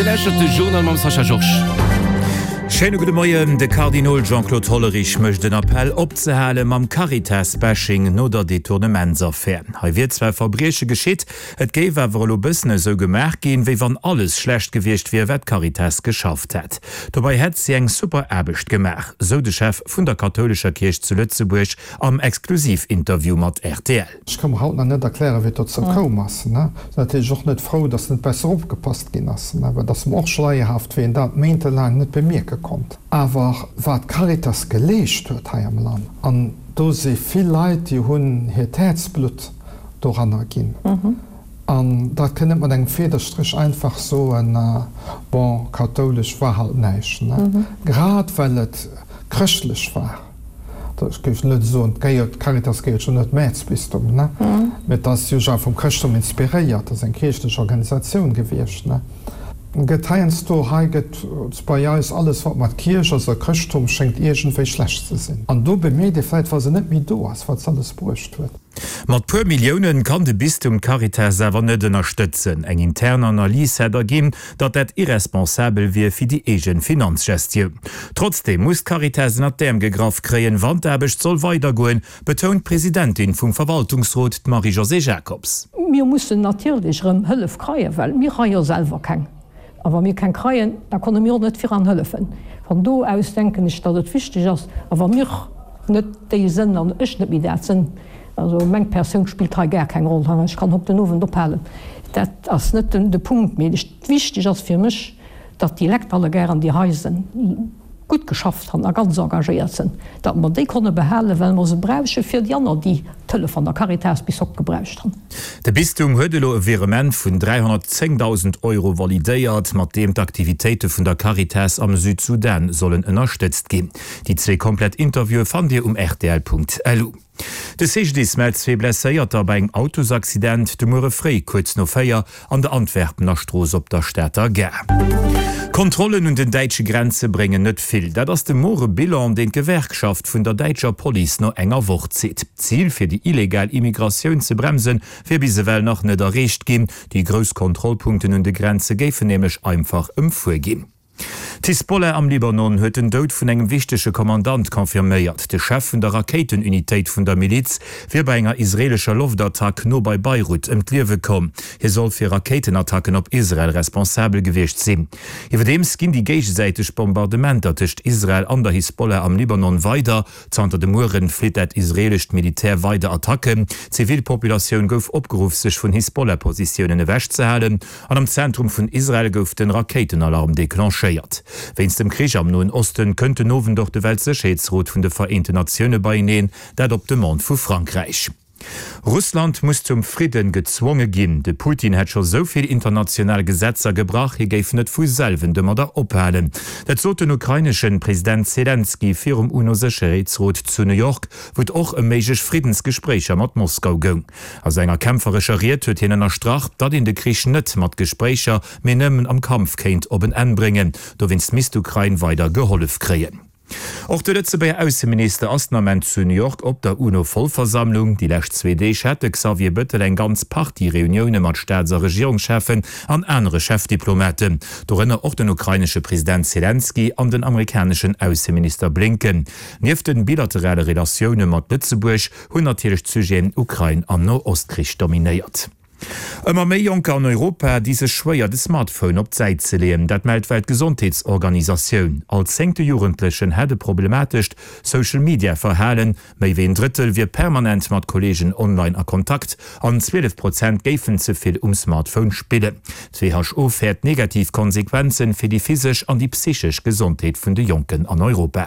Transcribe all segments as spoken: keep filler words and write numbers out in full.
de lächerte Journal mam Sacha Joch. Schöne gute Morgen, de Kardinal Jean-Claude Hollerich möchte den Appell opzehalen mam Caritas-Bashing no der Detournementsaffaire. He wird zwei Verbreche geschieht, et gewer lo bisne so gemerk gehen, wie wann alles schlecht gewicht wie wat Caritas geschafft hat. Dabei hat sie eng super erbecht gemacht, so de Chef vun der katholischer Kirche zu Lützeburg am Exklusivinterview mat R T L. Ich kann haut net erklären, wie dat zo kommassen. auch net froh, dass net besser opgepasst gin assen, aber das auch schleierhaft wie dat meinte lang net bei mir kommt. Aber wat Caritas gelecht huet ha am Land. An do se viel Leiit die hunn Hetätsblut doran gin. An mhm. da kënnet man eng Federstrich einfach so en uh, bon katholisch Verhalt neichen. Mhm. Grad weil et christlech war. net so geiert Caritas geiert schon net Mäzbistum ne mhm. mit das Jo vom Christum inspiriert, as eng kirchlech Organisation gewircht ne. Geteienst du haget bei ja is alles wat mat Kirch as der Christum schenkt egentéi schlecht ze sinn. An du be Medifäit war se net mi do as wat alles brucht huet. Mat puer Millioen kann de Bistum Caritas sewer net unterstützen. Eng interne Analyse hat ergin, dat dat irresponsabel wie fir die egen Finanzgestion. Trotzdem muss Caritas nach dem gegraf kreien Wanderbecht soll weitergoen, betont Präsidentin vum Verwaltungsrat Marie-José Jacobs. Wir mussssen natürlich Hëllef kreien, weil mir ha ja selber keng. Aber mir kein kreien, da kann mir net fir an hëllefen. Van do ausdenken ich dat het wichtig ass, aber mir net déi sinn an ech net mit sinn. Also meng Perun spielt ha ger kein Rolle. Ich kann op den Nowen doppellen. Dat ass net de Punkt medisch wichtig ass fir michch, dat die Lekt alle ger an die Häisen gut geschafft han a ganz engagiert sind. Dat man de konne behalen, wenn man se breuche fir Janner die Tëlle van der Caritas bis op gebraucht haben. De Bistum Hödelo Virement vun dreihundertzehntausend Euro validéiert, mat dem d'Aktivitéite vun der Caritas am Südsudan sollen ënnerstëtzt gin. Die zwee komplett Interview fan Dir um R T L punkt L U. De Sechdiesmel zwee blesséierter bei eng Autosaccident de Mureréi kurz no Féier an der Antwerpener Stroos op der Städter Ger. Kontrollen und den deitsche Grenze bringen net vill, dat ass de More Bilan den Gewerkschaft vun der Deitscher Police no enger Wort zit. Ziel fir die illegal Immigration ze bremsen, fir bise well noch net errecht gin, die Groskontrollpunkten und de Grenze géiffen nämlich einfach ëmfuergin. Tispolle am Libanon huet den Dout vun engem wichtesche Kommandant konfirméiert, de Chef vun der Raketenunitéit vun der Miliz fir bei enger israelscher Luftattack no bei Beirut emtliewe kom. Hi soll fir Raketenattacken op Israel responsabel gewicht sinn. Iwer dem ginn die geichsäiteg Bombardementer techt Israel an der Hispolle am Libanon weiter, zanter de Muren flit et israelisch Militär weiter Attacken. Zivilpopulationun gouf opgeruf sech vun Hispolle-Positionen wächt ze halen, an am Zentrum vun Israel gouf den Raketenalarm deklancheiert. Wenns dem Krieg am Noen Osten könnte nowen doch de Weltsecheetsrot vun de Vereinte Nationune beineen, dat op de Mond vu Frankreich. Russland muss zum Frieden gezwungen gin. De Putin hat schon soviel internationale Gesetzer gebracht, hier geif net vu selven de der ophalen. Dat so den ukrainischen Präsident Zelensky fir um UNO-Sicherheitsrat zu New York wot och e meigch Friedensgesprächer mat Moskau gong. Aus enger kämpferischer Riet huet hin ennner Strach, dat in de Krich net mat Gesprächer me nëmmen am Kampf kenint oben enbringen, do winst Mistukrain weiter geholf kreen. Auch der letzte bei Außenminister Astnament zu New York op der UNO-Vollversammlung, die lächt zwei D hätte Xavier Bettel en ganz Partyreunionen mat staatser Regierungschefen an andere Chefdiplomaten, dorinner auch den ukrainische Präsident Zelensky an den amerikanischen Außenminister Blinken. Nief den bilaterale Relationen mat Lützeburg hun natürlich Zygen Ukraine an Nordostkrieg dominiert. Immer méi Jonker an Europa diese schwéier de Smartphone op Zeit ze lehen, dat Weltweit Gesundheitsorganisationun. Als senkte Jugendlichen hätte problematisch Social Media verhalen, méi wie ein Drittel wie permanent mat Kollegen online a Kontakt, an zwölf Prozent géfen zuviel um Smartphone spiele. W H O fährt Negativkonsequenzen fir die physisch an die psychisch Gesundheit vun de Jonken an Europa.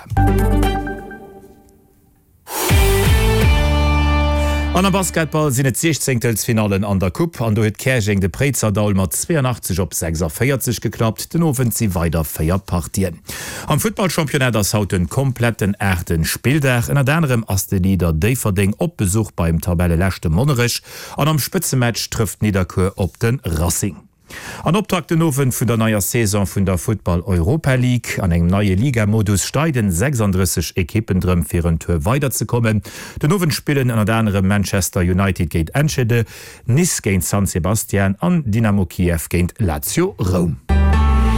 An der Basketball sinn et sechzehntelfinalen an der Kupp, an du huet Käching de Prezerdaul mat zweiundachtzig op sechsundvierzig geklappt, den ofen sie weiter feiert Partien. Am Footballchampionat ass haut den kompletten Äten Spieldach en anderem ass de Lieder Déiferding op Besuch beim Tabelle lächte Monnerich, an am Spitzematch trifft Niederkur op den Racing. An Optakt den Owen vun der neuer Saison vun der Football Europa League an eng neue Ligamodus steiden sechsunddreißig Ekippen drem fir een Tour weiterzukommen. Den Owen spielen an der andere Manchester United geht Enschede, Nice géint San Sebastian an Dynamo Kiew géint Lazio Rom.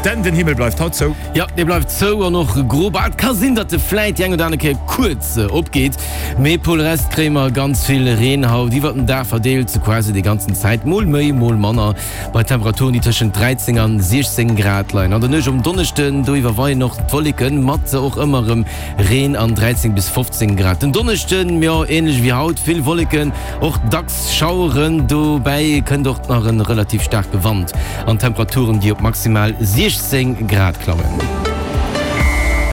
denn den Himmel bleibt haut so. Ja, der bleibt so noch grob Kasinn, dass der Flight jang oder kurz äh, abgeht. Mepol Restkrämer ganz viele Rehenhaut, die werden da verdeelt so quasi die ganzen Zeit mol mehr, mol Manner bei Temperaturen die zwischen dreizehn und sechzehn Grad lein. Und dann ist um Donnerstag du war noch Wolken, Matze auch immer im Rehen an dreizehn bis fünfzehn Grad. Den Donnerstag ja ähnlich wie Haut, viel Wolken, auch Dachs Schauren, dabei können doch noch ein relativ stark Gewand an Temperaturen, die auf maximal sechzehn Grad klammen.